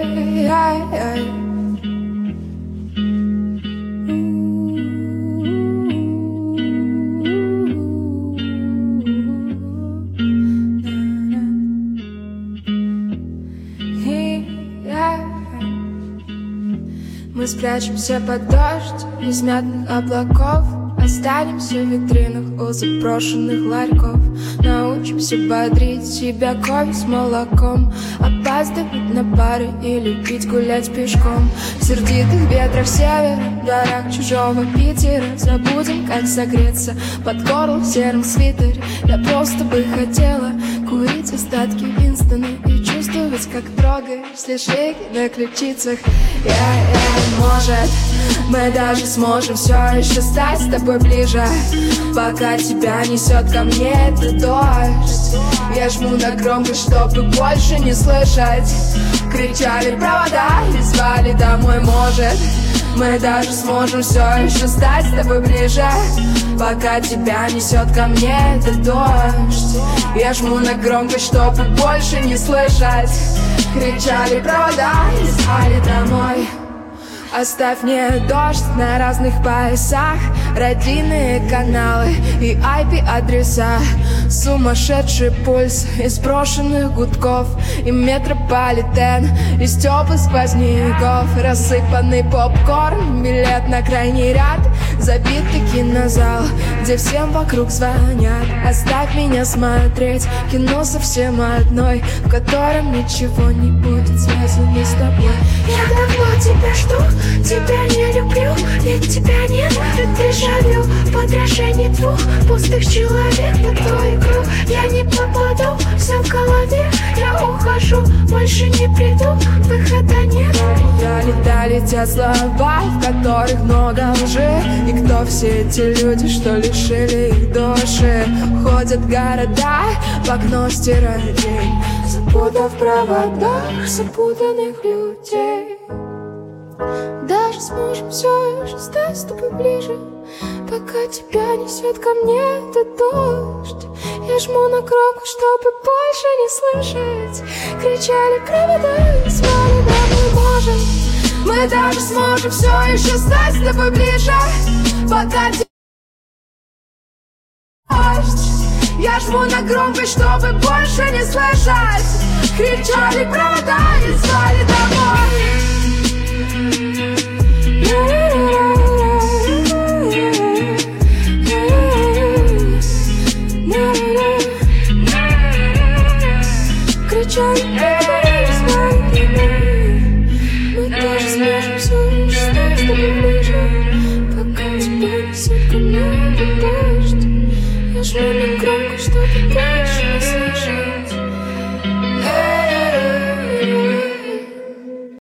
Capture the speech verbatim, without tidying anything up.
Мы спрячемся под дождь из мятных облаков, останемся в витринах у заброшенных ларьков. Научимся бодрить себя кофе с молоком, опаздывать на пары и любить гулять пешком. В сердитых ветрах севера, в горах чужого Питера забудем, как согреться под горло в сером свитере. Я просто бы хотела курить остатки Винстона и чувствовать, как трогаешь слежки на ключицах. Я, я, может, мы даже сможем все еще стать с тобой ближе, пока тебя несет ко мне этот дождь. Я жму на громкость, чтобы больше не слышать. Кричали провода и звали домой. Может, мы даже сможем все еще стать с тобой ближе, пока тебя несет ко мне этот дождь. Я жму на громкость, чтобы больше не слышать. Кричали провода и звали домой. Оставь мне дождь на разных поясах, родийные каналы и ай пи-адреса. Сумасшедший пульс из брошенных гудков и метрополитен из теплых сквозняков. Рассыпанный попкорн, билет на крайний ряд, забитый кинозал, где всем вокруг звонят. Оставь меня смотреть кино совсем одной, в котором ничего не будет связано с тобой. Я давно тебя жду, тебя не люблю, ведь тебя нет. Это дежавю, подражание двух пустых человек на твою игру. Я не попаду, все в голове, я ухожу, больше не приду, выхода нет. Летали, летят слова, в которых много лжи. И кто все эти люди, что лишили их души? Ходят города, в окно стирают день, запутав в проводах запутанных людей. Даже сможем все еще стать с тобой ближе, пока тебя несет ко мне этот дождь. Я жму на кнопку, чтобы больше не слышать. Кричали провода и звали домой. Может, мы даже сможем все еще стать с тобой ближе, пока тебя дождь. Я жму на громкость, чтобы больше не слышать. Кричали провода и